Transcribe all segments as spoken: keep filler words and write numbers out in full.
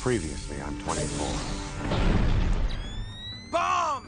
Previously on twenty-four. Bomb!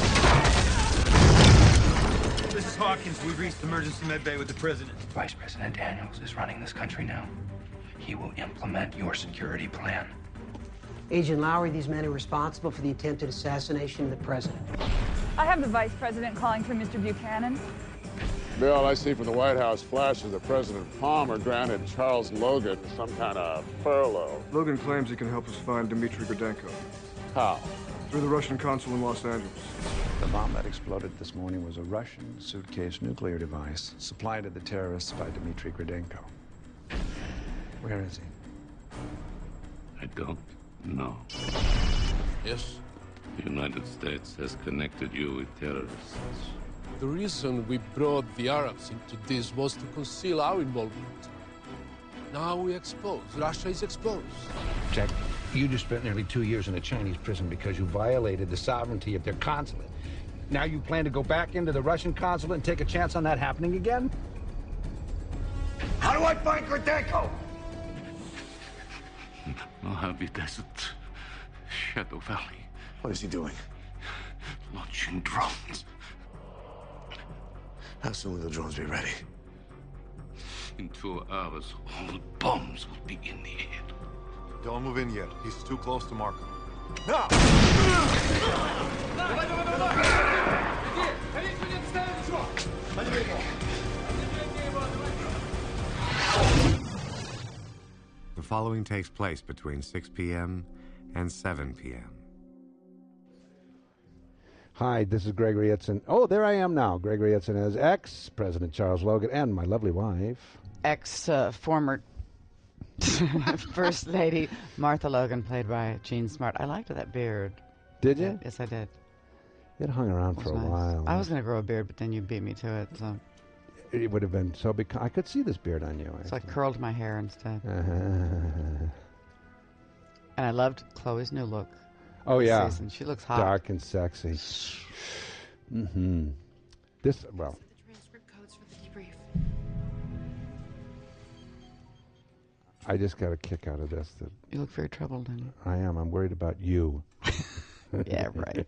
This is Hawkins. We've reached emergency med bay with the president. Vice President Daniels is running this country now. He will implement your security plan. Agent Lowry, these men are responsible for the attempted assassination of the president. I have the vice president calling for Mister Buchanan. Bill, I see from the White House flashes that President Palmer granted Charles Logan some kind of furlough. Logan claims he can help us find Dmitry Gordenko. How? Through the Russian consul in Los Angeles. The bomb that exploded this morning was a Russian suitcase nuclear device supplied to the terrorists by Dmitry Gordenko. Where is he? I don't know. Yes? The United States has connected you with terrorists. The reason we brought the Arabs into this was to conceal our involvement. Now we expose. Russia is exposed. Jack, you just spent nearly two years in a Chinese prison because you violated the sovereignty of their consulate. Now you plan to go back into the Russian consulate and take a chance on that happening again? How do I find Gordenko? Mojave Desert, Shadow Valley. What is he doing? Launching drones. How soon will the drones be ready? In two hours, all bombs will be in the air. Don't move in yet. He's too close to Markham. Now! The following takes place between six p m and seven p m Hi, this is Gregory Itzin. Oh, there I am now. Gregory Itzin as ex-President Charles Logan and my lovely wife. Ex-former uh, First Lady Martha Logan, played by Jean Smart. I liked that beard. Did you? Yes, I did. It hung around for a nice. while. I was going to grow a beard, but then you beat me to it. So it would have been so because I could see this beard on you. So I curled my hair instead. Uh-huh. And I loved Chloe's new look. Oh yeah, season. She looks hot, dark and sexy. Mm-hmm. This well. The transcript codes for the debrief. I just got a kick out of this. That you look very troubled, don't you? I am. I'm worried about you. Yeah, right.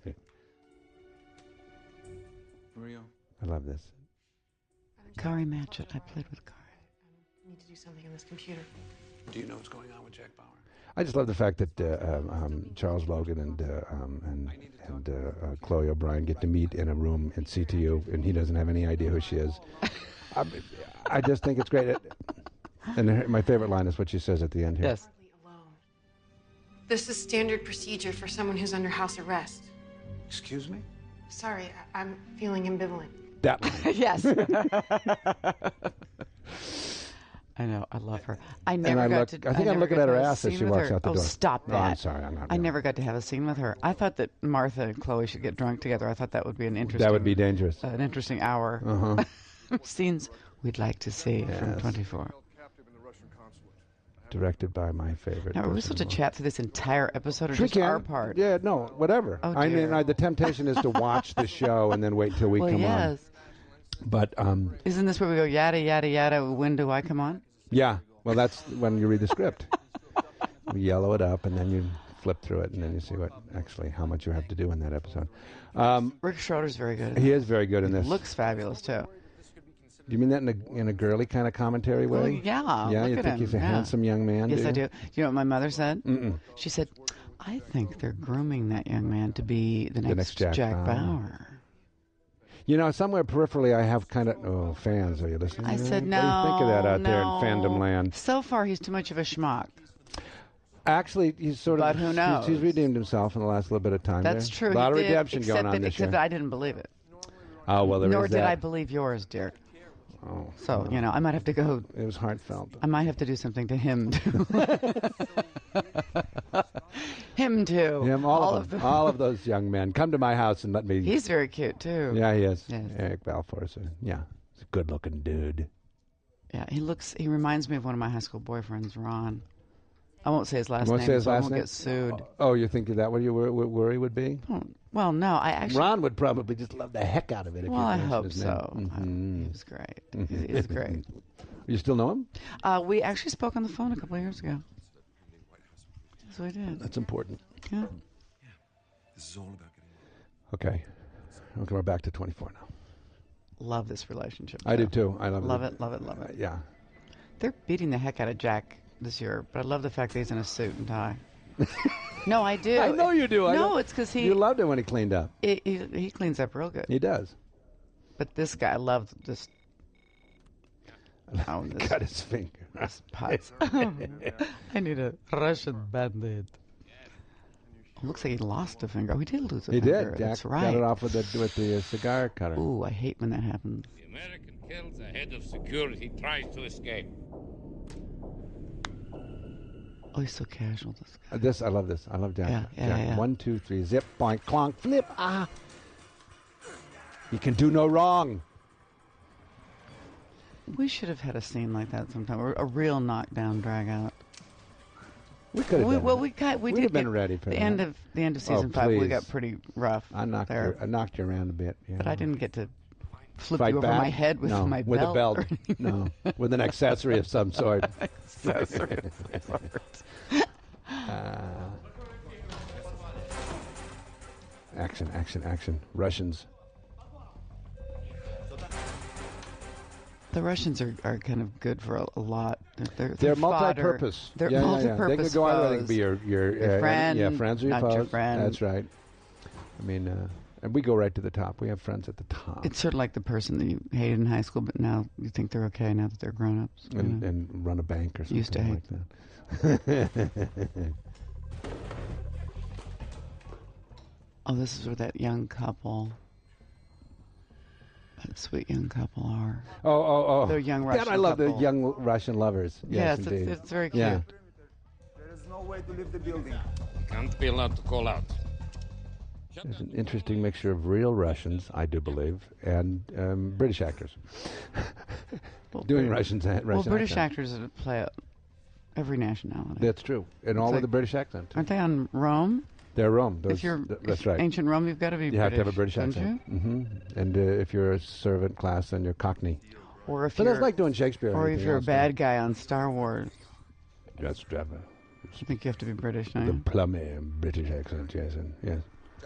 Mario? I love this. Kari Matchett. I played with Kari. I need to do something on this computer. Do you know what's going on with Jack Bauer? I just love the fact that uh, um, um, Charles Logan and uh, um, and and uh, uh, Chloe O'Brien get to meet in a room in C T U, and he doesn't have any idea who she is. I, I just think it's great. It, and her, my favorite line is what she says at the end here. Yes. This is standard procedure for someone who's under house arrest. Excuse me? Sorry, I- I'm feeling ambivalent. That line. Yes. I know. I love her. I never I got look, to. I think I I'm looking got at her to have a ass as scene she with walks her. out the oh, door. stop that! Oh, I'm sorry. I'm not. I never got to have a scene with her. I thought that Martha and Chloe should get drunk together. I thought that would be an interesting. That would be dangerous. Uh, an interesting hour. Uh-huh. Scenes we'd like to see Yes. from twenty-four. Directed by my favorite. Now, are we supposed to chat through this entire episode, or We just can. our part? Yeah, no, whatever. Oh, I mean, dear. I, the temptation is to watch the show and then wait till we well, come yes. on. But um, Isn't this where we go yada yada yada? When do I come on? yeah, well, that's when you read the script. You yellow it up, and then you flip through it, and then you see what actually how much you have to do in that episode. Um, Rick Schroeder's very good. he is very good in this. Looks fabulous too. Do you mean that in a in a girly kind of commentary way? Well, yeah. Yeah, look you at think him. he's a yeah. handsome young man? Yes, do I you? do. You know what my mother said? Mm-mm. She said, "I think they're grooming that young man to be the next, The next Jack Jack Bauer. Bauer." You know, somewhere peripherally, I have kind of oh fans. Are you listening? I to said, that? "No, What do you think of that out no. there in fandom land?" So far, he's too much of a schmuck. Actually, he's sort But of. who he's- knows? He's, redeemed himself in the last little bit of time. That's there. true. A lot he of did, redemption except going on that, this except year. that I didn't believe it. Oh well, there Nor is did that. I believe yours, dear. Oh, So, no. you know, I might have to go. It was heartfelt. I might have to do something to him, too. him, too. Him, all, of them. All of those young men. Come to my house and let me. He's very cute, too. Yeah, he is. Yes. Eric Balfour. So, yeah, he's a good-looking dude. Yeah, he looks. He reminds me of one of my high school boyfriends, Ron. I won't say his last You won't name. say his so I last won't name? get sued. Oh, you think that what your wor- wor- worry would be? Oh, well, no, I actually. Ron would probably just love the heck out of it. If Well, you I mentioned hope his so. name. I- Mhm. He was great. He, he was great. You still know him? Uh, we actually spoke on the phone a couple of years ago. That's what he did. That's important. Yeah. This is all about getting. Okay. Okay, we're back to twenty-four now. Love this relationship. I do though. too. I love, love it. Love it. Love it. Uh, yeah. They're beating the heck out of Jack this year, but I love the fact that he's in a suit and tie. No, I do. I know you do. I no, know. it's because he. You loved it when he cleaned up. He, he he cleans up real good. He does. But this guy, I love this. Oh, this, Cut his finger. This putz. I need a Russian Band-Aid. Looks like he lost a finger. Oh, he did lose a he finger. did. Jack That's right. got it off with the with the uh, cigar cutter. Ooh, I hate when that happens. The American kills the head of security, tries to escape. Oh, he's so casual, this guy. Uh, this I love. This I love Jack. Yeah, yeah, Jack. yeah. One, two, three. Zip, boink, clonk, flip. Ah. He can do no wrong. We should have had a scene like that sometime. Or a real knockdown, drag out. We could have. We, done well, it. we got we We'd did have been get ready for the that. end of the end of season Oh, five. We please. got pretty rough. I knocked there. you, I knocked you around a bit. Yeah. But I didn't get to flip Fight you over back? my head with no, my with belt. a belt. or anything. No, with an accessory of some sort. Accessory of some sort. Uh, action, action, action. Russians. The Russians are, are kind of good for a, a lot. They're, they're, They're, they're multi-purpose. They're yeah, multi-purpose. Yeah, yeah. They can go either. They can foes. be your your, Your uh, friend, yeah, friends or your not your foes. friend. That's right. I mean, uh, and we go right to the top. We have friends at the top. It's sort of like the person that you hated in high school, but now you think they're okay now that they're grown ups. and, and run a bank or something Used to hate. like that. Oh, this is where that young couple, that sweet young couple are. Oh, oh, oh! They're young God, Russian I love couple. the young Russian lovers. Yes, Yes, indeed. it's, it's very cute. Yeah. There is no way to leave the building. Can't be allowed to call out. There's an interesting mixture of real Russians, I do believe, and um, British actors Well, doing Brit- Russians. Russian Well, British accents. actors play out every nationality. That's true, and all It's with like- a British accent. Aren't they on Rome? They're Rome. Those, if you're th- that's right. ancient Rome, you've got to be You British. have to have a British don't accent. you? hmm And uh, if you're a servant class, then you're Cockney. Or if But you're that's like doing Shakespeare. or if anything you're a else, bad guy on Star Wars, That's Trevor. I think you have to be British now. The plummy British accent, yes, and yes.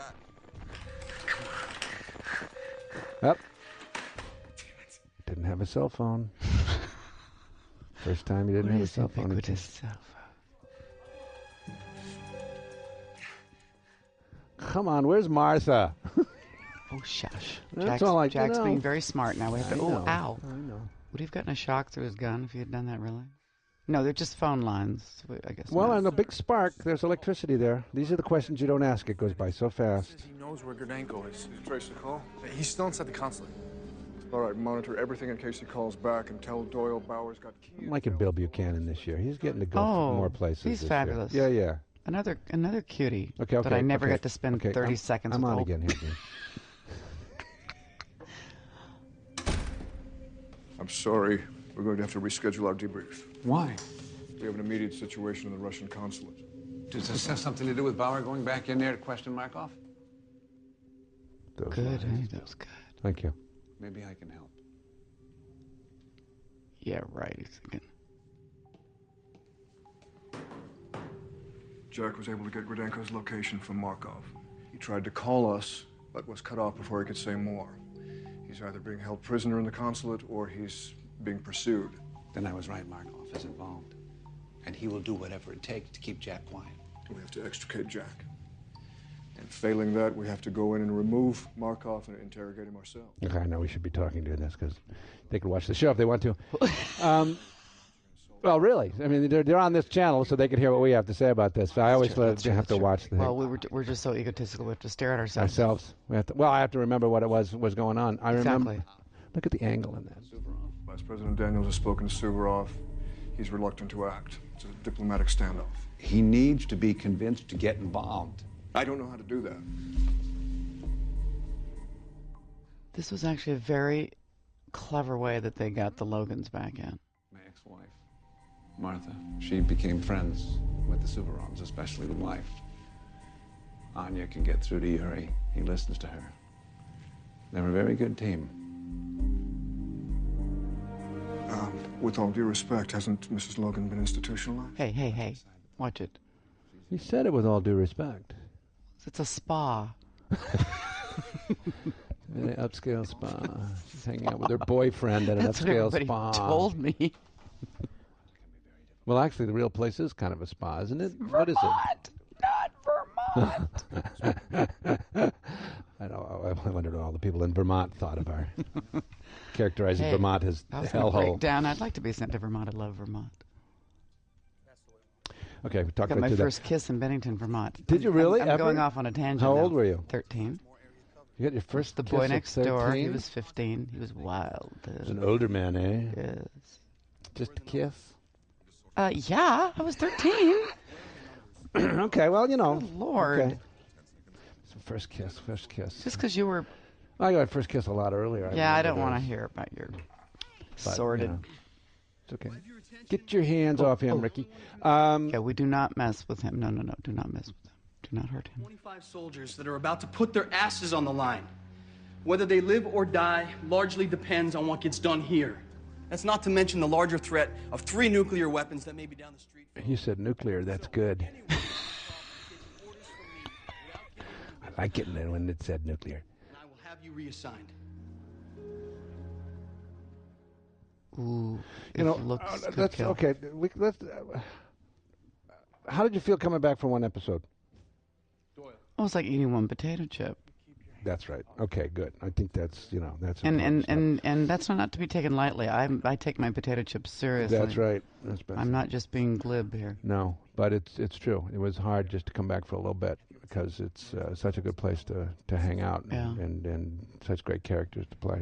Up. Didn't have a cell phone. First time you didn't What have a is cell phone. ubiquitous cell phone? Come on, where's Martha? Oh, shush. That's Jack's, all I- Jack's you know. being very smart now. We have to. I Oh, know, ow. I know. Would he have gotten a shock through his gun if he had done that, really? No, they're just phone lines, I guess. Well, not. and a big spark. There's electricity there. These are the questions you don't ask. It goes by so fast. He knows where Gordenko is. Did you trace the call? He's still inside the consulate. All right, monitor everything in case he calls back and tell Doyle Bauer's got keys. I'm liking Bill Buchanan this year. He's getting to go Oh, more places. he's this fabulous. Year. Yeah, yeah. Another another cutie Okay, okay. that I never okay. got to spend okay, thirty I'm, seconds I'm with. on old- again here. Jim. I'm sorry. We're going to have to reschedule our debrief. Why? We have an immediate situation in the Russian consulate. Does this have something to do with Bauer going back in there to question Markov? Those Good, lines. eh? That was good. Thank you. Maybe I can help. Yeah, right. He's thinking. Jack was able to get Gordenko's location from Markov. He tried to call us, but was cut off before he could say more. He's either being held prisoner in the consulate or he's being pursued. Then I was right. Markov is involved. And he will do whatever it takes to keep Jack quiet. We have to extricate Jack. And failing that, we have to go in and remove Markov and interrogate him ourselves. Okay, I know we should be talking during this because they can watch the show if they want to. Um, well, really, I mean, they're, they're on this channel, so they can hear what we have to say about this. So I always true, let that's they true, have that's to true. watch the Well, we were we're just so egotistical. We have to stare at ourselves. ourselves. We have to, well, I have to remember what it was was going on. I remember. Exactly. Look at the angle in that. Vice President Daniels has spoken to Suvorov. He's reluctant to act. It's a diplomatic standoff. He needs to be convinced to get involved. I don't know how to do that. This was actually a very clever way that they got the Logans back in. My ex-wife, Martha, she became friends with the Suvorovs, especially with life. Anya can get through to Yuri. He listens to her. They're a very good team. Um, with all due respect, hasn't Missus Logan been institutionalized? Hey, hey, hey. Watch it. He said it with all due respect. It's a spa. An upscale spa. She's hanging out with her boyfriend at an That's what upscale everybody spa. told me. Well, actually, the real place is kind of a spa, isn't it? What is it? Not Vermont. I know. I wondered what all the people in Vermont thought of our characterizing Hey, Vermont as I was gonna hellhole. break down. I'd like to be sent to Vermont. I love Vermont. Okay, we talked Got right my through first kiss in Bennington, Vermont. Did you I'm- really? I'm, Ever? going off on a tangent. How now. old were you? Thirteen. You got your first The kiss boy at next door. He thirteen? was fifteen. He was wild. He was an older man, eh? Yes. Just a kiss? Uh, yeah, I was thirteen. Okay, well, you know. Good Lord. Okay. So first kiss, first kiss. Just because you were. I got my first kiss a lot earlier. Yeah, I remember don't want to those. hear about your But, sordid. you know, it's okay. Get your hands off him, Ricky. Um, yeah, we do not mess with him. No, no, no. Do not mess with him. Do not hurt him. twenty-five soldiers that are about to put their asses on the line. Whether they live or die largely depends on what gets done here. That's not to mention the larger threat of three nuclear weapons that may be down the street. You said nuclear. That's good. I like it when it said nuclear. And I will have you reassigned. Ooh, You know, looks uh, could let's, kill. okay. We, let's. Uh, how did you feel coming back from one episode? Oh, it's like eating one potato chip. That's right. Okay, good. I think that's you know that's And and, important stuff. and and that's not, not to be taken lightly. I I take my potato chips seriously. That's right. That's best. I'm not just being glib here. No, but it's it's true. It was hard just to come back for a little bit because it's uh, such a good place to, to hang out and, Yeah. and and such great characters to play.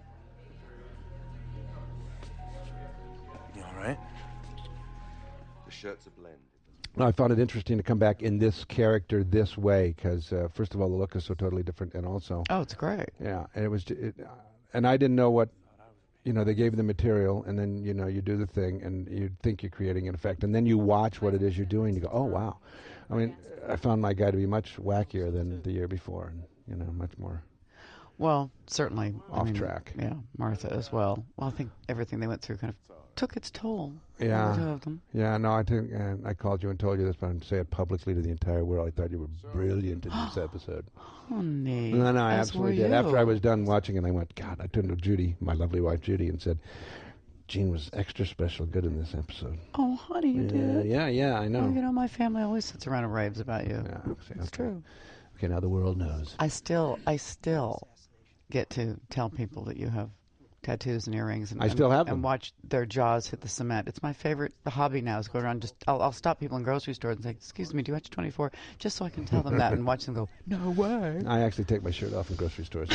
You all right? The shirts are blended. I found it interesting to come back in this character this way because uh, first of all the look is so totally different, and also Oh, it's great. yeah, and it was j- it, uh, and I didn't know what. You know, they gave you the material, and then, you know, you do the thing, and you think you're creating an effect, and then you watch what it is you're doing, you go, oh, wow. I mean, I found my guy to be much wackier than the year before, and, you know, much more Well, certainly. I off mean, track. Yeah, Martha as well. Well, I think everything they went through kind of took its toll. Yeah. on the two of them. Yeah, no, I think, and I called you and told you this, but I'm say it publicly to the entire world. I thought you were brilliant in this episode. Oh, neat. No, no, I As absolutely were did. After you. I was done watching it, I went, God, I turned to Judy, my lovely wife Judy, and said, Gene was extra special good in this episode. Oh, honey, you yeah, did. Yeah, yeah, I know. Well, you know, my family always sits around and raves about you. Yeah, okay, It's okay. true. Okay, now the world knows. I still, I still get to tell people that you have tattoos and earrings, and I still have and them. watch their jaws hit the cement. It's my favorite hobby now. Is go around just I'll, I'll stop people in grocery stores and say, "Excuse me, do you watch twenty-four?" Just so I can tell them that and watch them go, "No way." I actually take my shirt off in grocery stores.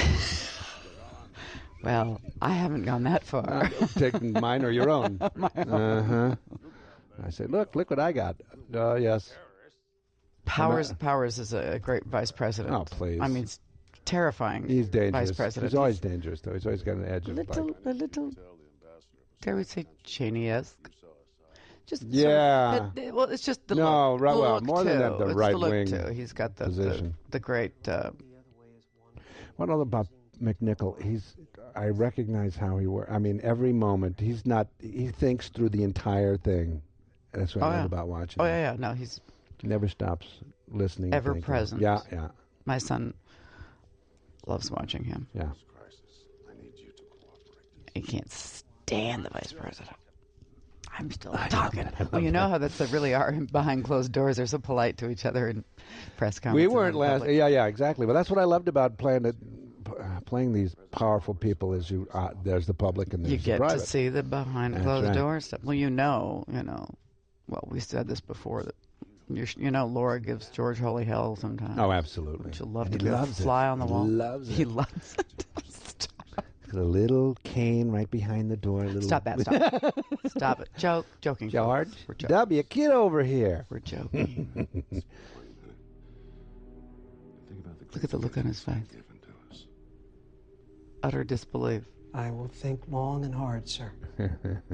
Well, I haven't gone that far. Uh, taking mine or your own. My own. Uh-huh. I say, look, look what I got. Oh, yes. Powers I'm Powers is a great vice president. Oh, please. I mean, it's terrifying. He's dangerous. Vice president. He's always dangerous, though. He's always got an edge a of little, like. a little. Dare we say Cheney-esque? Just sort of- Yeah. it- well, it's just the No, look. right, the well, look more than too. that, the It's right the look wing too. He's got the the, position. the great. Uh, What all about McNichol? He's. I recognize how he works. I mean, every moment he's not. He thinks through the entire thing. That's what Oh, I love yeah. about watching. oh him. yeah, yeah. No, he's He never stops listening. ever thinking. present. Yeah, yeah, My son loves watching him. yeah. He can't stand the vice president. I'm still talking. Well, you know how that's they really are behind closed doors. They're so polite to each other in press conferences. We and weren't in last. public. Yeah, yeah, exactly. But that's what I loved about playing it. Uh, playing these powerful people is you. Uh, there's the public and there's You the get private. to see the behind That's closed right. doors stuff. Well, you know, you know. Well, we said this before that. You're, you know, Laura gives George holy hell sometimes. Oh, absolutely. Which you'll love And to he be a loves it. fly on the He wall. loves it. He loves it. The little cane right behind the door. Little Stop that! Stop! Stop it! Joke, joking. George, We're joking. W, get over here. We're joking. Look at the look on his face. Utter disbelief. I will think long and hard, sir. I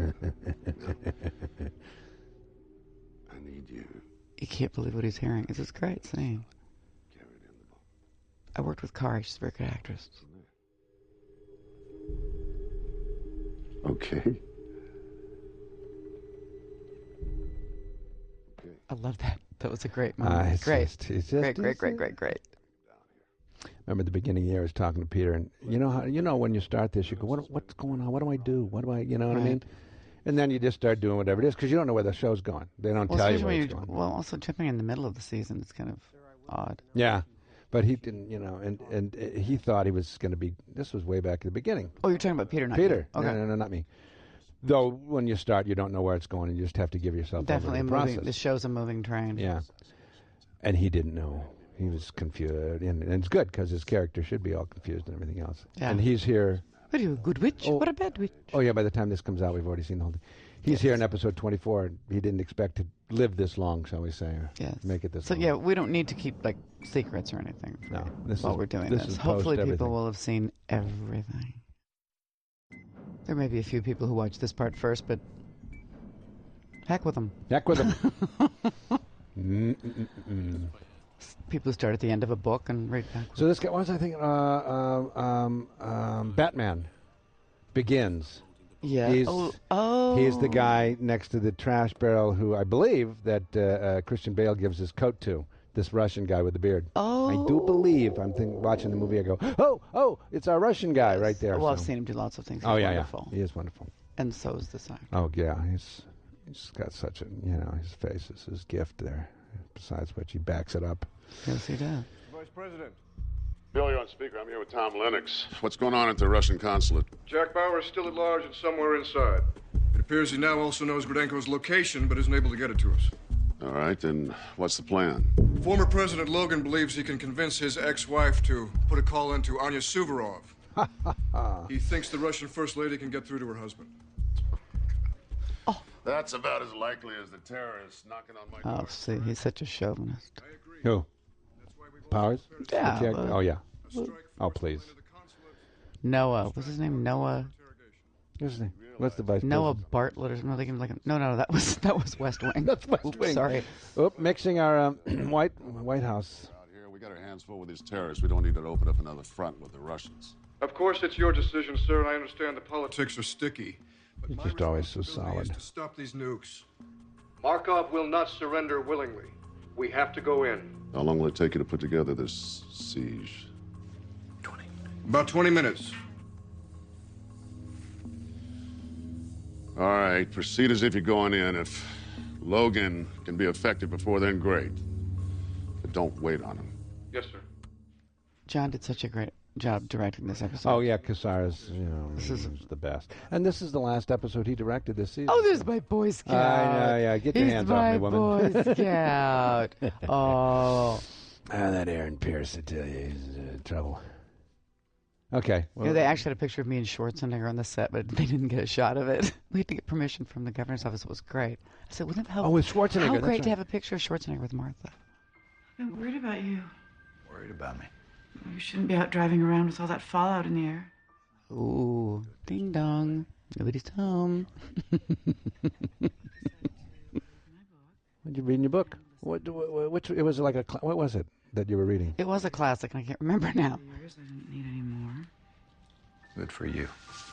need you. He can't believe what he's hearing. It's this great scene. I worked with Kari. She's a very good actress. Okay. I love that That was a great Uh, moment. it's great. just- it's just- great, great, it's- great, great, great. Remember at the beginning of the year, I was talking to Peter, and you know how you know when you start this, you go, what, what's going on? What do I do? What do I, you know what I Right. mean? And then you just start doing whatever it is because you don't know where the show's going. They don't Well, tell you especially where when it's you- going. Well, also jumping in the middle of the season, it's kind of odd. Yeah, but he didn't, you know, and and uh, he thought he was going to be. This was way back at the beginning. Oh, you're talking about Peter, not Peter. you. Okay. No, no, no, not me. Though when you start, you don't know where it's going, and you just have to give yourself Definitely a over to the moving. process. The show's a moving train. Yeah, and he didn't know. He was confused, and, and it's good because his character should be all confused and everything else. Yeah. And he's here. What are you, a good witch? Oh. What a bad witch. Oh yeah, by the time this comes out, we've already seen the whole thing. He's here in episode twenty-four, and he didn't expect to live this long, shall we say? Or Yes. Make it this So long. yeah, we don't need to keep like secrets or anything. No, this while is- we're doing this this. is Hopefully, post people everything. will have seen everything. There may be a few people who watch this part first, but heck with them. Heck with them. Mm-mm-mm-mm. People who start at the end of a book and read back. So this guy, what was I thinking? Uh, um, um, um, Batman Begins. Yeah. He's, Oh, oh. He's the guy next to the trash barrel who I believe that uh, uh, Christian Bale gives his coat to. This Russian guy with the beard. Oh. I do believe, I'm think, watching the movie, I go, oh, oh, it's our Russian guy right there. Well, I've so. seen him do lots of things. Oh, He's yeah, wonderful. yeah. He is wonderful. And so is this actor. Oh, yeah. He's, he's got such a, you know, his face is his gift there. Besides which, he backs it up. Yes, he does. Vice President. Bill, you're on speaker. I'm here with Tom Lennox. What's going on at the Russian consulate? Jack Bauer is still at large and somewhere inside. It appears he now also knows Grodenko's location, but isn't able to get it to us. All right, then what's the plan? Former President Logan believes he can convince his ex-wife to put a call into Anya Suvorov. He thinks the Russian First Lady can get through to her husband. That's about as likely as the terrorists knocking on my Oh, door. see, he's such a chauvinist. Who? Powers? Yeah, The character? but- oh, yeah. Oh, please. Noah. What's his name? Noah. What's his name? What's the vice Noah president? Bartlett or something. Like him, like him. No, no, that was that was West Wing. That's West Oops, Wing. Sorry. Oh, mixing our um, White White House. Out here, we got our hands full with these terrorists. We don't need to open up another front with the Russians. Of course, it's your decision, sir, and I understand the politics are sticky. But He's my just always so responsibility solid. is to stop these nukes. Markov will not surrender willingly. We have to go in. How long will it take you to put together this siege? About twenty minutes. All right, proceed as if you're going in. If Logan can be effective before then, great. But don't wait on him. Yes, sir. John did such a great job directing this episode. Oh, yeah, Casara's, you know, this is the best. And this is the last episode he directed this season. Oh, there's my Boy Scout. I know, yeah. Get your He's hands my off me, woman. Boy Scout. Oh. Ah, that Aaron Pierce, I tell you, he's in trouble. Okay. You know, they actually had a picture of me and Schwarzenegger on the set, but they didn't get a shot of it. We had to get permission from the governor's office. It was great. I said, wouldn't it help? Oh, with Schwarzenegger, How that's great right. to have a picture of Schwarzenegger with Martha. I'm worried about you. Worried about me? You shouldn't be out driving around with all that fallout in the air. Ooh, ding dong. Nobody's home. What'd you read in your book? What? what which? It was like a. Cl- what was it that you were reading? It was a classic, and I can't remember now. Years I didn't need any more. Good for you.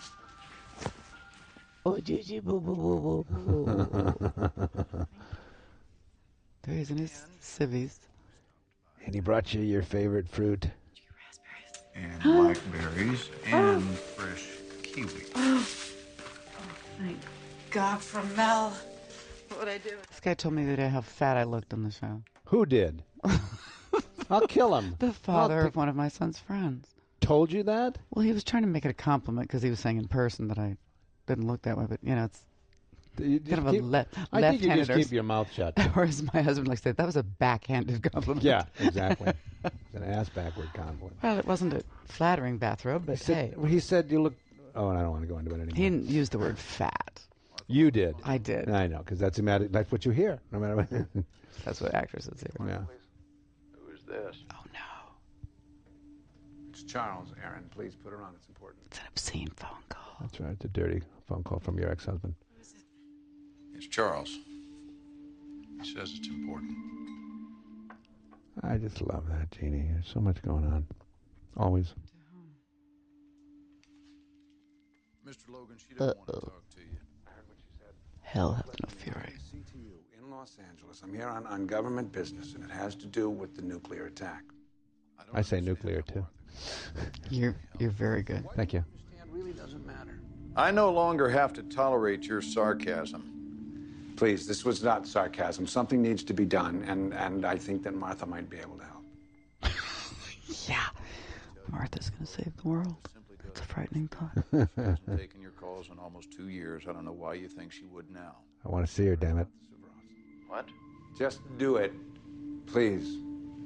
Oh, Gigi, boo, boo, boo, boo. There he's in his civvies. And he brought you your favorite fruit. And blackberries and fresh kiwi. Oh, thank God for Mel. What would I do? This guy told me the other day how fat I looked on the show. Who did? I'll kill him. The father I'll of one of my son's friends. Told you that? Well, he was trying to make it a compliment because he was saying in person that I didn't look that way, but, you know, it's You kind just of a keep- le- I think you left-handed just or keep your mouth shut. Or as my husband likes to say, that was a backhanded compliment. Yeah, exactly. It's an ass backward compliment. Well, it wasn't a flattering bathrobe, but He said, hey. well, he said you look. Oh, and I don't want to go into it anymore. He didn't use the word fat. You did. I did. I know, because that's, imagine- that's what you hear, no matter what. That's what actresses hear. Yeah. Who is this? Oh, no. It's Charles. Aaron, please put her on. It's important. It's an obscene phone call. That's right. It's a dirty phone call from your ex-husband. It's Charles. He says it's important. I just love that, Jeannie. There's so much going on. Always. Mister Logan, she didn't want to talk to you. Hello. hell have no fury. C T U in Los Angeles. I'm here on, on government business, and it has to do with the nuclear attack. I say nuclear too. You're you're very good. Thank you. It really doesn't matter. I no longer have to tolerate your sarcasm. Please, this was not sarcasm. Something needs to be done, and, and I think that Martha might be able to help. Yeah. Martha's going to save the world. It's a frightening thought. She hasn't taken your calls in almost two years. I don't know why you think she would now. I want to see her, damn it. What? Just do it, please.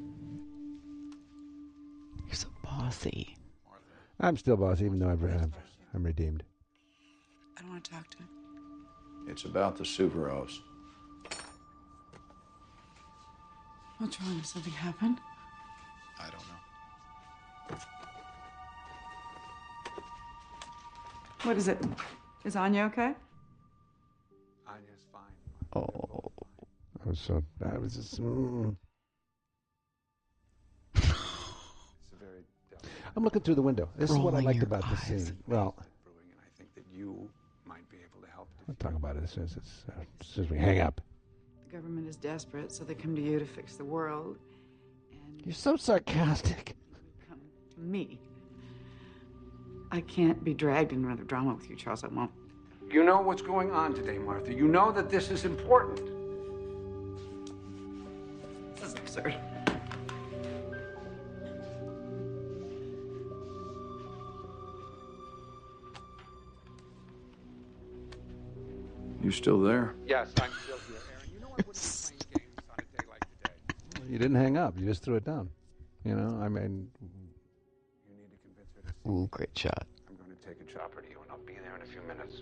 You're so bossy. I'm still boss, even though I've, I've, I'm redeemed. I don't want to talk to him. It's about the Suvorov. What's wrong? Did something happen? I don't know. What is it? Is Anya okay? Anya's fine. Oh. I was so. I was just. Mm. It's a very delicate. I'm looking through the window. This is what I Rolling liked your about this eyes. scene. Well, Brewing, and I think that you might be able to help. we'll talk about it as soon as, it's, uh, as soon as we hang up. The government is desperate, so they come to you to fix the world. And You're so sarcastic. come to me. I can't be dragged into another drama with you, Charles. I won't. You know what's going on today, Martha. You know that this is important. This is absurd. You still there? Yes, I'm still here, Aaron. You know I wouldn't be playing games on a day like today. You didn't hang up. You just threw it down. You know, I mean, You need to convince her to see. Ooh, great shot. I'm going to take a chopper to you, and I'll be there in a few minutes.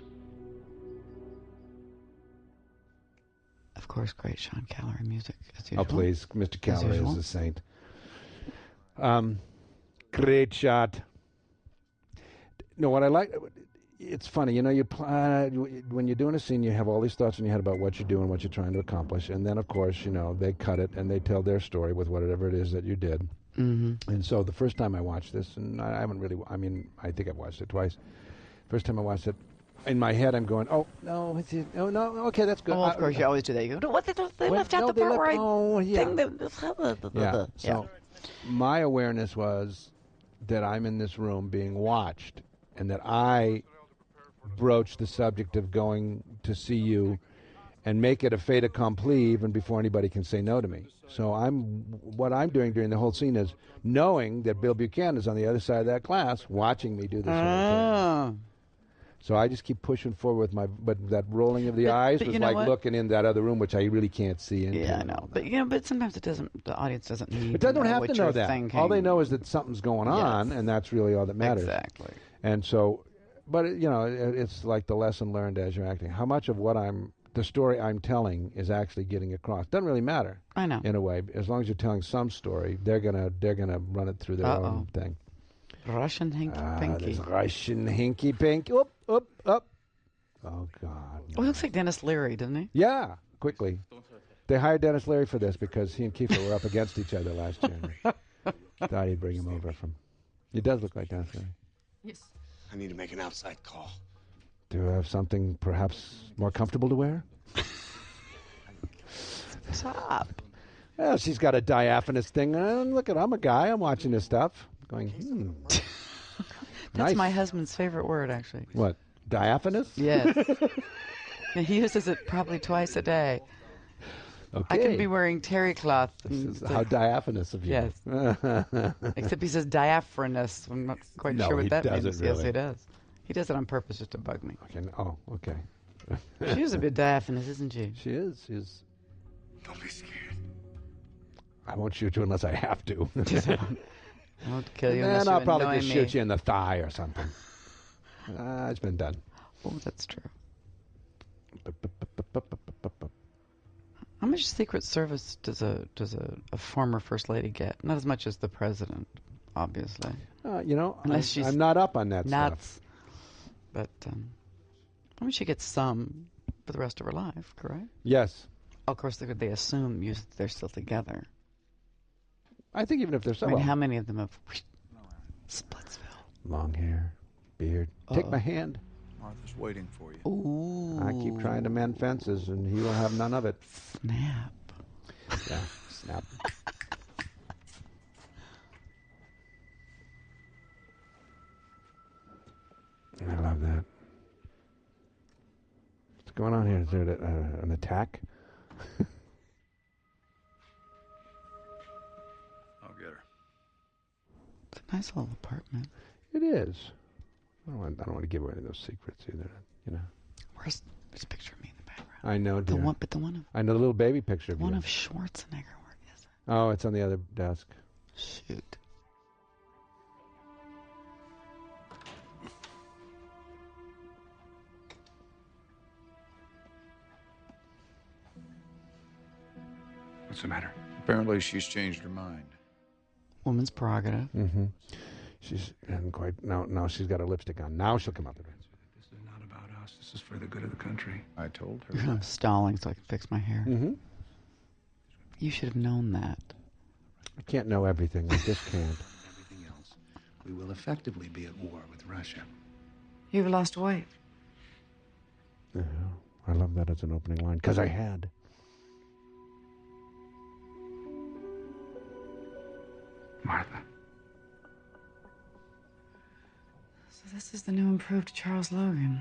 Of course, great Sean Callery music, as usual. oh please, Mister As Calloway usual. is a saint. Um, great shot. No, what I like, it's funny, you know, you pl- uh, when you're doing a scene, you have all these thoughts in your head about what you're doing, what you're trying to accomplish, and then, of course, you know, they cut it and they tell their story with whatever it is that you did. Mm-hmm. And so the first time I watched this, and I haven't really, I mean, I think I've watched it twice. First time I watched it, in my head, I'm going, oh, no, it's, oh, no, okay, that's good. Oh, of I- course, you always do that. You go, what, they, they When- left out no, the they part left- where I oh, yeah. think that... Yeah. Yeah. So my awareness was that I'm in this room being watched, and that I broach the subject of going to see you and make it a fait accompli even before anybody can say no to me. So I'm what I'm doing during the whole scene is knowing that Bill Buchanan is on the other side of that glass watching me do this. Ah. Sort of thing. So I just keep pushing forward with my, but that rolling of the But- eyes but was you know like what? looking in that other room, which I really can't see into. Yeah, I know. But, you know, but sometimes it doesn't, the audience doesn't need But they to don't know have what to know you're that. thinking. All they know is that something's going on, Yes. and that's really all that matters. Exactly. And so, but it, you know, it, it's like the lesson learned as you're acting. How much of what I'm, the story I'm telling, is actually getting across? Doesn't really matter. I know. In a way, as long as you're telling some story, they're gonna they're gonna run it through their Uh-oh. own thing. Russian hinky Ah, pinky. there's Russian hinky pink. Up, up, up. Oh God. Oh, he looks like Dennis Leary, doesn't he? Yeah, quickly. They hired Dennis Leary for this because he and Kiefer were up against each other last year. Thought he'd bring him over from. He does look like Dennis Leary. Yes. I need to make an outside call. Do you have something perhaps more comfortable to wear? Stop. Well, she's got a diaphanous thing. Uh, look at, I'm a guy. I'm watching this stuff. Going, hmm. That's Nice. my husband's favorite word, actually. What? Diaphanous? Yes. Yeah, he uses it probably twice a day. Okay. I can be wearing terry cloth. And This is how diaphanous of you. Yes. Except he says diaphanous. I'm not quite No, sure what he that doesn't means. Yes, really. he does. He does it on purpose just to bug me. Okay. Oh, okay. She's a bit diaphanous, isn't she? She is. She's. Don't be scared. I won't shoot you unless I have to. I won't kill you And unless then I'll you probably annoy just me. shoot you in the thigh or something. Uh, it's been done. Oh, that's true. How much Secret Service does a does a, a former First Lady get? Not as much as the President, obviously. Uh, you know, Unless I'm, she's I'm not up on that nuts. stuff. But um, I mean, she gets some for the rest of her life, correct? Yes. Of course, they, they assume you, they're still together. I think even if they're I so mean, well. how many of them have Splitsville? Long hair, beard. Take Uh-oh. my hand. Martha's waiting for you. Ooh. I keep trying to mend fences, and he will have none of it. Snap. Yeah, snap. I love that. What's going on here? Is there uh, an attack? I'll get her. It's a nice little apartment. It is. I don't want, I don't want to give away any of those secrets either, you know. Where's, there's a picture of me in the background. I know, The dear. one, but the one of I know the little baby picture of one you. of Schwarzenegger. Where is it? Oh, it's on the other desk. Shoot. What's the matter? Apparently she's changed her mind. Woman's prerogative. Mm-hmm. She's hadn't quite. Now, now she's got her lipstick on. Now she'll come out the door. This is not about us. This is for the good of the country. I told her. I'm stalling so I can fix my hair. Mm-hmm. You should have known that. I can't know everything. I just can't. Everything else, we will effectively be at war with Russia. You've lost weight. Yeah, I love that as an opening line because I had. Martha. So this is the new improved Charles Logan.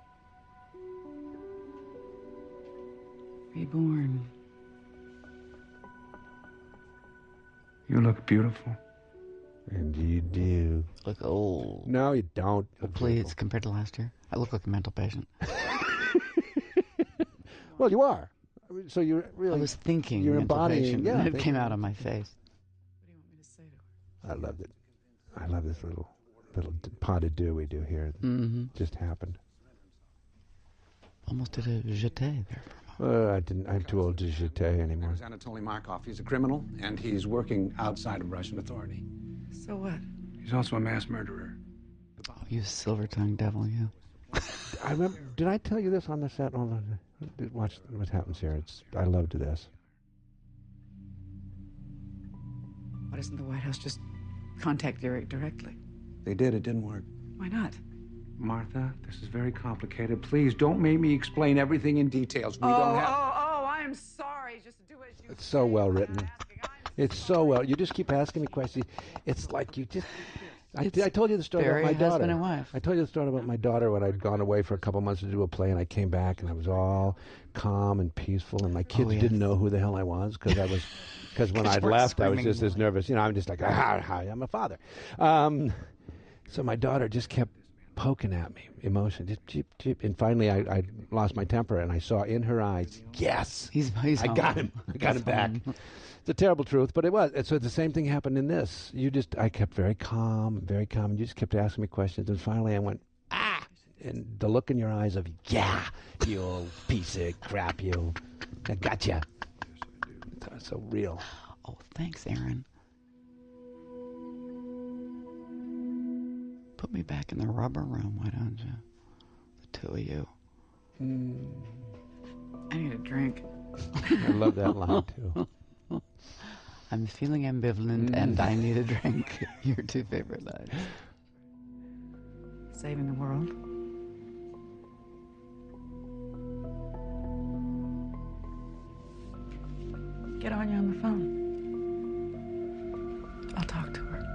Reborn. You look beautiful. And you do. Look old. No, you don't. Well, please, compared to last year, I look like a mental patient. Well, you are. So you're really. I was thinking You're mental embodying. patient, Yeah, and it thinking- came out on my face. I loved it. I love this little little d- pas de deux we do here. Mm-hmm. Just happened. Almost did a jeté there. Uh, I didn't. I'm too old to jeté anymore. There's Anatoly Markov. He's a criminal, and he's working outside of Russian authority. So what? He's also a mass murderer. Oh, you silver-tongued devil, you. I remember. Did I tell you this on the set? Hold on. Watch what happens here. It's. I loved this. Why doesn't the White House just contact Eric directly? They did. It didn't work. Why not? Martha, this is very complicated. Please don't make me explain everything in details. We oh, don't have. oh, oh, I'm sorry. Just do as you It's so well written. It's so well. You just keep asking me questions. It's like you just. I, I told you the story very about my daughter. husband and wife. I told you the story about my daughter when I'd gone away for a couple months to do a play, and I came back and I was all calm and peaceful, and my kids Oh, yes. didn't know who the hell I was because I was because when 'Cause I'd we're left I was screaming. just as nervous. You know, I'm just like, ah, hi, I'm a father. Um, so my daughter just kept poking at me, emotion, just cheep, cheep, and finally I, I lost my temper, and I saw in her eyes, yes, He's, he's I got home. him, I got He's him back. home. It's a terrible truth, but it was. And so the same thing happened in this. You just, I kept very calm, very calm, and you just kept asking me questions, and finally I went, ah, and the look in your eyes of, yeah, you old piece of crap, you, I gotcha. It's so real. Oh, thanks, Aaron. Put me back in the rubber room, why don't you? The two of you. Mm. I need a drink. I love that line, too. I'm feeling ambivalent Mm. and I need a drink. Your two favorite lines. Saving the world. Get Anya on the phone. I'll talk to her.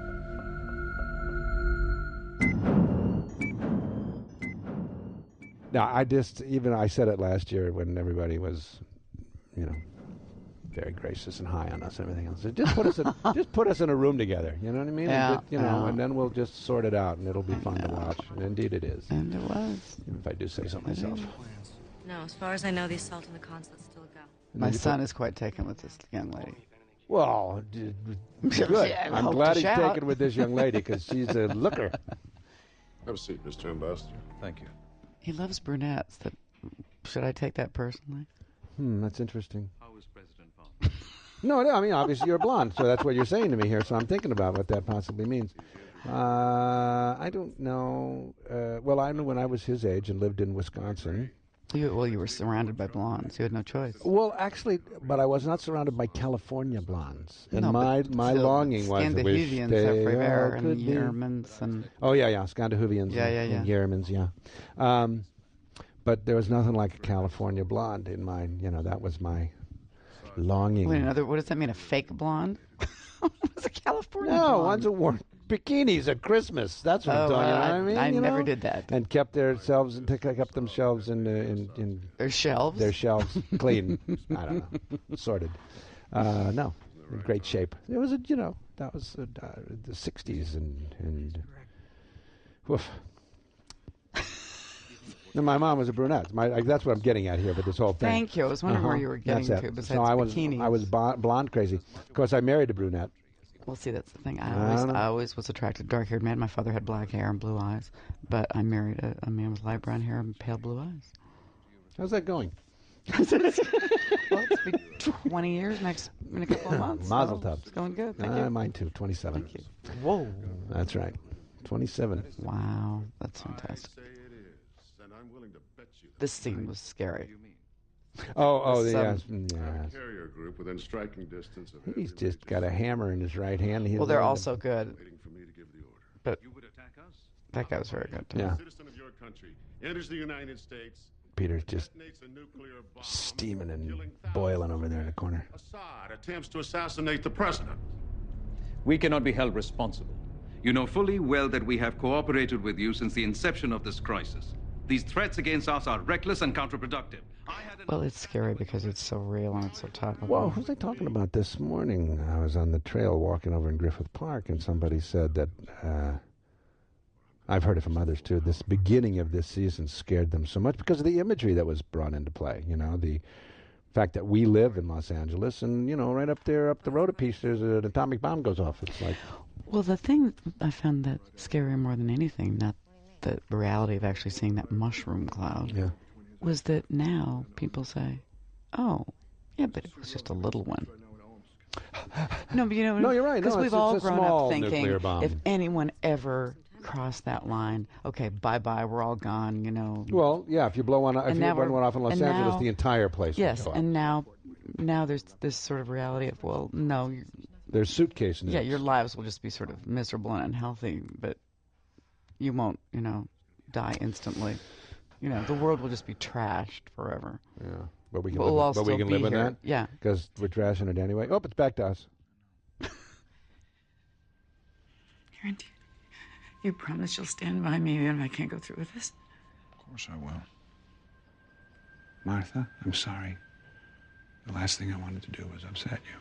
No, I just, even I said it last year when everybody was, you know, very gracious and high on us and everything else. Just put us in, just put us in a room together. You know what I mean? Yeah, and just, you know, yeah. and then we'll just sort it out, and it'll be fun to watch. And indeed, it is. And it was. If I do say so myself. No, as far as I know, the assault on the consulate still go. And My then you son put- is quite taken with this young lady. Well, d- d- good. Yeah, I I'm hope glad to he's shout. taken with this young lady because she's a looker. Have a seat, Mister Ambassador. Thank you. He loves brunettes. That should I take that personally? Hmm, that's interesting. How is President Von? No, no, I mean, obviously you're blonde, so that's what you're saying to me here, so I'm thinking about what that possibly means. Uh, I don't know. Uh, well, I knew when I was his age and lived in Wisconsin, You, well, you were surrounded by blondes. You had no choice. Well, actually, but I was not surrounded by California blondes. And No, my but my still, longing was to wish Scandahuvians they everywhere all and could be. Yermans and Oh yeah, yeah, Scandahuvians. Yeah, and, yeah, and yeah. Yermans, yeah. Um, but there was nothing like a California blonde in mine. You know, that was my longing. Wait, another. What does that mean? A fake blonde? What's a California No, blonde? ones that wore bikinis at Christmas. That's what Oh, I'm talking well, about. I- I mean, I you never know? did that. And kept their shelves and took up them shelves in, uh, in in their shelves. Their shelves clean. I don't know, sorted. Uh, no, in great shape. It was a you know that was uh, uh, the sixties and and. Woof. No, my mom was a brunette. My, like, that's what I'm getting at here with this whole thing. Thank you. I was wondering where you were getting That's to it. besides so I was, bikinis. I was bo- blonde crazy. Of course, I married a brunette. Well, see, that's the thing. I I always, don't know. I always was attracted to dark-haired men. My father had black hair and blue eyes, but I married a, a man with light brown hair and pale blue eyes. How's that going? Well, it's been twenty years next in a couple of months. Mazel so tov. It's going good. Thank Uh, you. mine too. Twenty-seven. Thank you. Whoa. That's right. Twenty-seven. Wow, that's fantastic. This scene was scary. Oh, oh, This, the, um, yes, mm, yes. Carrier group within striking distance of He's just got a hammer in his right hand. He's Well, they're on the- also good. But that guy was very good too. Yeah. citizen of your country enters the United States. Peter's just steaming and boiling over there in the corner. Assad attempts to assassinate the president. We cannot be held responsible. You know fully well that we have cooperated with you since the inception of this crisis. These threats against us are reckless and counterproductive. Well, it's scary because it's so real and it's so topical. Well, who was I talking about this morning? I was on the trail walking over in Griffith Park, and somebody said that, uh, I've heard it from others too, this beginning of this season scared them so much because of the imagery that was brought into play. You know, the fact that we live in Los Angeles, and, you know, right up there, up the road a piece, there's a, an atomic bomb goes off. It's like... Well, the thing I found that scarier more than anything, not the reality of actually seeing that mushroom cloud, yeah. was that now people say, oh, yeah, but it was just a little one. No, but you know, No, you're right. Because No, we've it's- all it's a grown small up thinking, nuclear bomb. if anyone ever crossed that line, okay, bye-bye, we're all gone, you know. Well, yeah, if you blow one, if And you now run we're- one off in Los and Angeles, now- the entire place will Yes, go up. and now, now there's this sort of reality of, well, no, you're, There's suitcase nukes. yeah, your lives will just be sort of miserable and unhealthy, but you won't, you know, die instantly. You know, the world will just be trashed forever. Yeah, but we can We'll live, all with- but we still can be live with here. that. Yeah. because we're trashing it anyway. Oh, it's back to us. Karen, do you, you promise you'll stand by me even if I can't go through with this? Of course I will. Martha, I'm sorry. The last thing I wanted to do was upset you.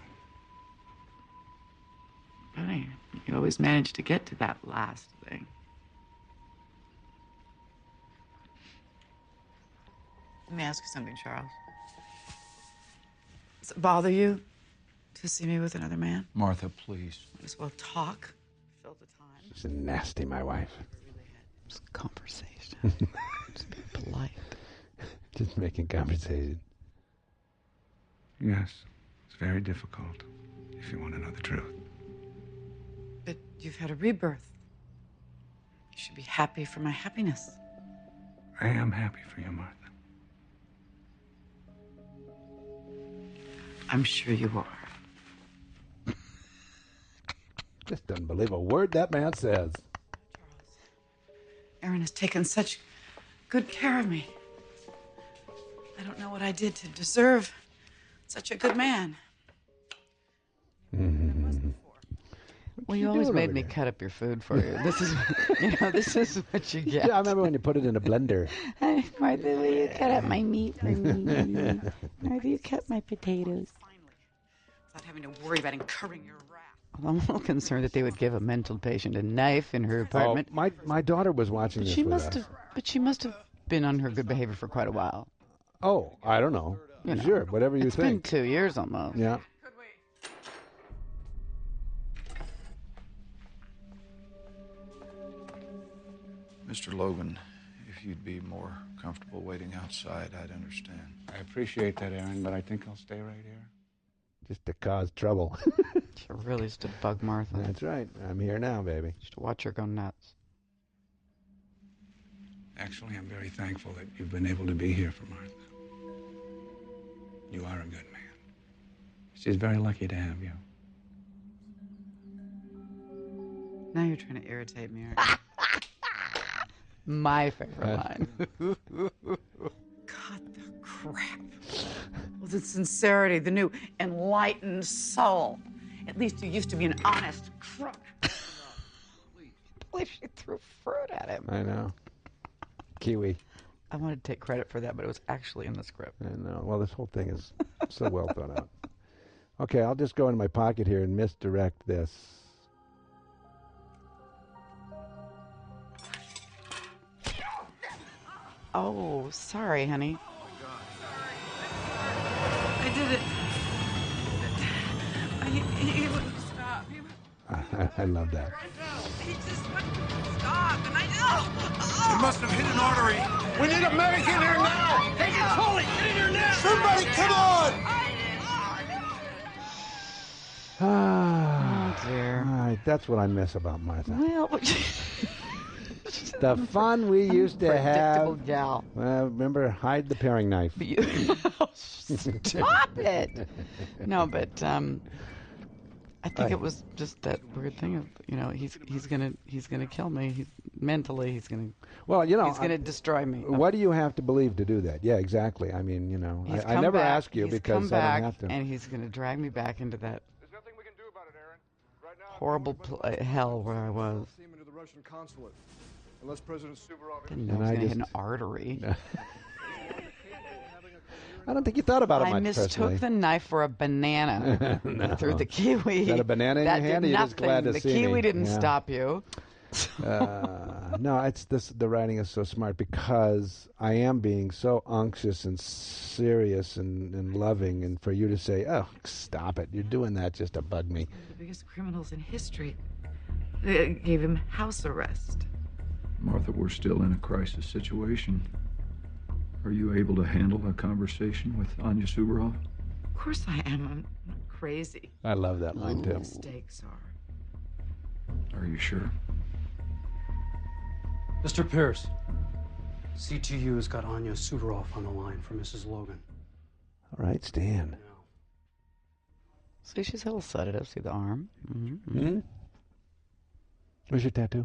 Funny, you always manage to get to that last thing. Let me ask you something, Charles. Does it bother you to see me with another man? Martha, please. Might as well talk. Fill the time. She's nasty, my wife. It's conversation. Just be polite. Just making conversation. Yes, it's very difficult if you want to know the truth. But you've had a rebirth. You should be happy for my happiness. I am happy for you, Martha. I'm sure you are. Just doesn't believe a word that man says. Aaron has taken such good care of me. I don't know what I did to deserve such a good man. Well, you you always doing made over me there? cut up your food for you. This is, you know, this is what you get. Yeah, I remember when you put it in a blender. Martha, will you cut up my meat for me? Martha, you cut my potatoes. Without having to worry about incurring your wrath. Well, I'm a little concerned that they would give a mental patient a knife in her apartment. Oh, my my daughter was watching But this she with must us. have, but she must have been on her good behavior for quite a while. Oh, I don't know. You know, Sure, whatever you It's think. been two years almost. Yeah. Mister Logan, if you'd be more comfortable waiting outside, I'd understand. I appreciate that, Aaron, but I think I'll stay right here. Just to cause trouble. She really used to bug Martha. That's right. I'm here now, baby. Just to watch her go nuts. Actually, I'm very thankful that you've been able to be here for Martha. You are a good man. She's very lucky to have you. Now you're trying to irritate me, aren't you? My favorite line. Cut the crap. Well, the sincerity, the new enlightened soul. At least you used to be an honest crook. I believe she threw fruit at him. I know. Kiwi. I wanted to take credit for that, but it was actually in the script. I know. Well, this whole thing is so well thought out. Okay, I'll just go into my pocket here and misdirect this. Oh, sorry, honey. I did it. I, he, he wouldn't stop. He, I, I love that. he just wouldn't stop, and I oh, oh. It must have hit an artery. We need a medic in here now! Hey, call it! Get in here now! Somebody, come on! Ah, oh, dear. All right, that's what I miss about Martha. Well, the fun we used to have. Gal. Well, remember, hide the paring knife. Stop it! No, but um, I think I, it was just that weird thing of, you know, he's he's gonna he's gonna kill me. He's mentally he's gonna. Well, you know, he's gonna I, destroy me. What do you have to believe to do that? Yeah, exactly. I mean, you know, He's I, I never back, ask you he's because come back, I don't have to. and he's gonna drag me back into that horrible pl- uh, hell where I was. Into the Russian consulate, unless President Suvorov. Didn't know I was gonna hit an artery. I don't think you thought about it I much. mistook personally. the knife for a banana. No. Through the kiwi. Is that a banana in that your hand? Did Or you're nothing. just glad to the see kiwi me? didn't Yeah. stop you. uh, no, it's this. The writing is so smart because I am being so unctuous and serious and, and loving, and for you to say, "Oh, stop it! You're doing that just to bug me." The biggest criminals in history. They gave him house arrest. Martha, we're still in a crisis situation. Are you able to handle a conversation with Anya Suvorov? Of course I am. I'm not crazy. I love that line too. The stakes are. Are you sure? Mister Pierce, C T U has got Anya Suvorov on the line for Missus Logan. All right, Stan. See, she's a little sedative. See the arm? Mm-hmm. Mm-hmm. Where's your tattoo?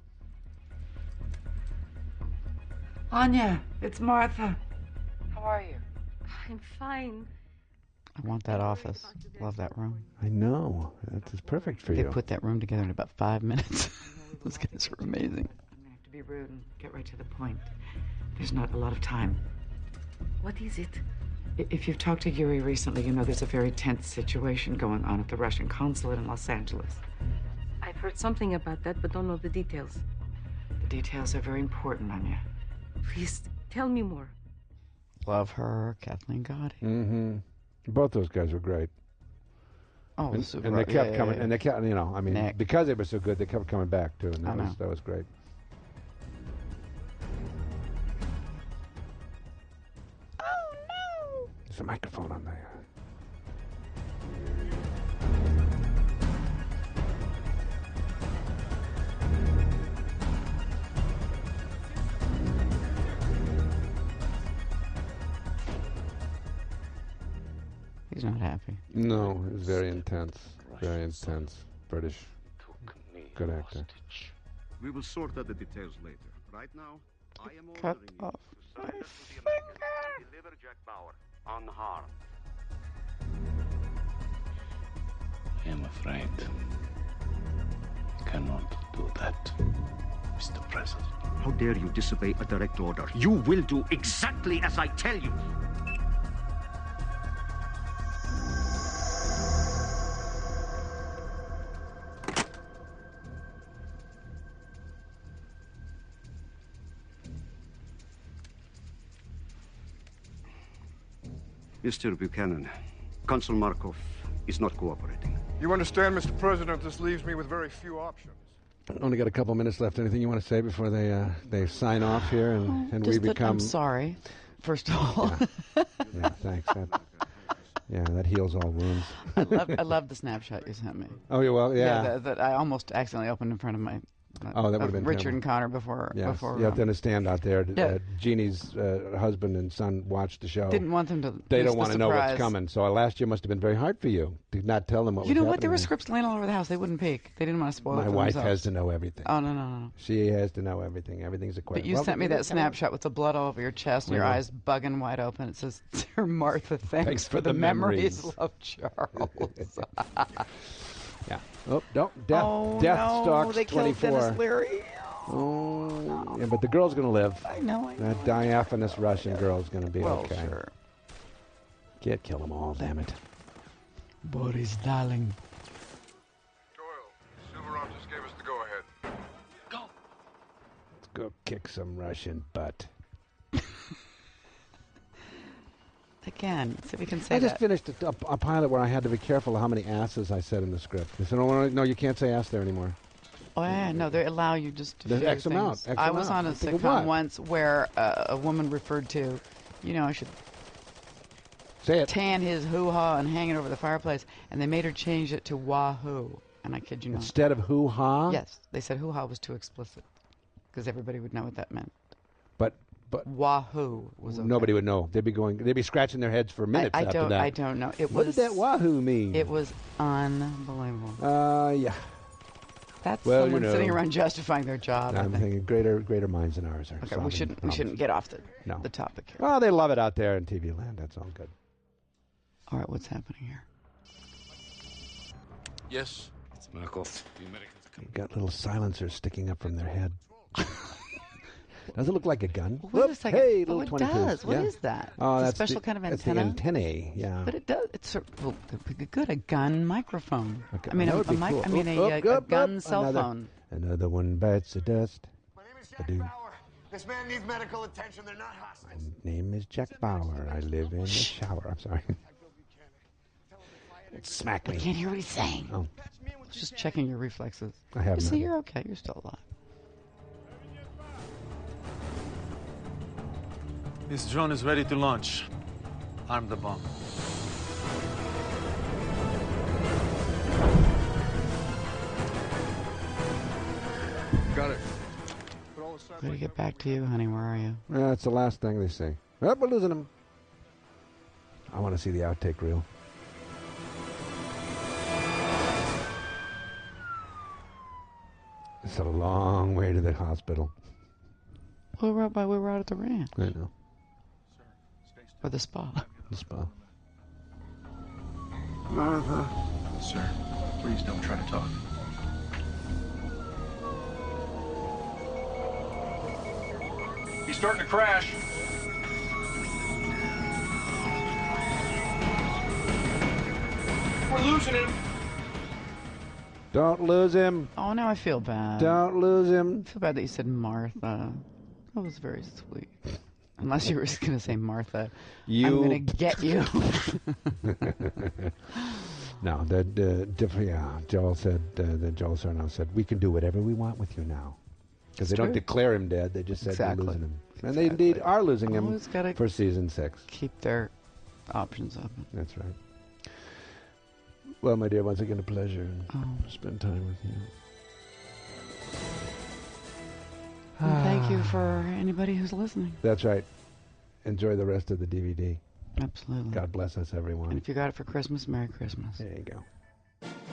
Anya, it's Martha. How are you? I'm fine. I want that office. Love that room. I know. That's perfect for they you. put that room together in about five minutes. Those guys are amazing. I'm going to have to be rude and get right to the point. There's not a lot of time. What is it? I- If you've talked to Yuri recently, you know there's a very tense situation going on at the Russian consulate in Los Angeles. I've heard something about that, but don't know the details. The details are very important, Anya. Please, tell me more. Love her, Kathleen Gotti. Mm-hmm. Both those guys were great. Oh, and, super. and they kept yeah, coming, yeah, yeah. and they kept, you know, I mean, Nick. because they were so good, they kept coming back too, and that I was know. that was great. Oh no! There's a microphone on there. He's not happy. No, it was very intense, very intense. British, good actor. We will sort out the details later. Right now, I am Cut ordering you off to surrender to the Americans and deliver Jack Bauer unharmed. I am afraid I cannot do that, Mister President. How dare you disobey a direct order? You will do exactly as I tell you. Mister Buchanan, Consul Markov is not cooperating. You understand, Mister President, this leaves me with very few options. Only got a couple minutes left. Anything you want to say before they uh, they sign off here and, and we Just that become? I'm sorry, first of all. Yeah, yeah thanks. That, yeah, that heals all wounds. I love I love the snapshot you sent me. Oh, yeah, well, yeah. that, that I almost accidentally opened in front of my announcement. Oh, that would of have been Richard terrible. and Connor before. Yes, before you have um, to understand out there. Yeah. Uh, Jeannie's uh, husband and son watched the show. Didn't want them to They miss don't the want to know what's surprise. coming. So last year must have been very hard for you to not tell them what You was know what? There were happening. scripts laying all over the house. They wouldn't peek. They didn't want to spoil it My for wife themselves. has to know everything. Oh, no, no, no. She has to know everything. Everything's a question. But you Well, sent me we- that snapshot with the blood all over your chest and I your know. eyes bugging wide open. It says, "Dear Martha, thanks, Thanks for, for the, the memories. memories." Love, Charles." Yeah. Oh, don't. Death, Oh, death no, stalks they killed twenty-four. Dennis Leary. Oh, yeah, but the girl's going to live. I know, I know. That diaphanous Russian girl's going to be Well, okay. sure. Can't kill them all, damn it. Boris, darling. Suvorov just gave us the go-ahead. Let's go kick some Russian butt. Again, so we can say I just that. finished a, a, a pilot where I had to be careful of how many asses I said in the script. They said, no, no, no, you can't say ass there anymore. Oh, yeah, no, they allow you just to There's few X amount, things. X I was amount. on a I think of sitcom what? once where uh, a woman referred to, you know, I should say it. tan his hoo-ha and hang it over the fireplace, and they made her change it to wahoo. And I kid you not. Instead of hoo-ha? Yes, they said hoo-ha was too explicit because everybody would know what that meant. But but wahoo was okay. nobody would know. They'd be going. They'd be scratching their heads for minutes I, I after don't. that. I don't know. It what was, did that wahoo mean? It was unbelievable. Uh, yeah. That's Well, you someone know. sitting around justifying their job. I I'm think. thinking greater greater minds than ours are. Okay, we solving shouldn't. We problems. shouldn't get off the No. the topic here. Well, they love it out there in T V land. That's all good. All right, what's happening here? Yes. It's Markov. The Americans come. Got little silencers sticking up from their head. Does it look like a gun? Wait Whoop, a second. Hey, Oh, little it twenty-two. does. What yeah. is that? Oh, It's a that's special the, kind of that's antenna? the antennae. Yeah. But it does. It's sort well, pretty good. A gun microphone. Okay, I mean, that a, would a be mic. cool. I mean, Oop, a, oop, a, a oop, gun oop. cell Another, phone. Another one bites the dust. I do. This man needs medical attention. They're not hostile. Name is Jack Bauer. I live in the shower. I'm sorry. Smack me. I can't hear what he's saying. Oh. Just checking your reflexes. I have You see, none. you're okay. You're still alive. This drone is ready to launch. Arm the bomb. Got it. Gotta get back to you, honey. Where are you? That's the last thing they say. Oh, we're losing them. I want to see the outtake reel. It's a long way to the hospital. We were out by. We were out at the ranch I know. or the spa. The spa. Martha. Sir, please don't try to talk. He's starting to crash. We're losing him. Don't lose him. Oh, now I feel bad. Don't lose him. I feel bad that you said Martha. That was very sweet. Unless you were just going to say Martha. You- I'm going to get you. No, the, the diff- yeah, Joel said, uh, the Joel Sarno said, we can do whatever we want with you now. Because they It's don't true. declare him dead. They just said Exactly. we're losing him. And they indeed are losing him Always gotta for season six. keep their options open. That's right. Well, my dear, once again, a pleasure Oh. to spend time with you. And thank you for anybody who's listening. That's right. Enjoy the rest of the D V D. Absolutely. God bless us, everyone. And if you got it for Christmas, Merry Christmas. There you go.